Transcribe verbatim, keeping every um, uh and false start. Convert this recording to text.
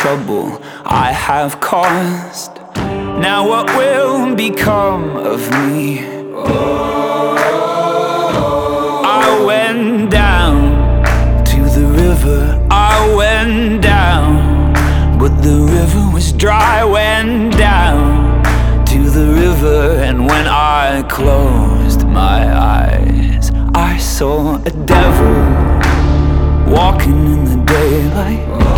trouble I have caused. Now what will become of me? I went down to the river, I went down, but the river was dry. Went down to the river, and when I closed my eyes, I saw a devil walking in the daylight.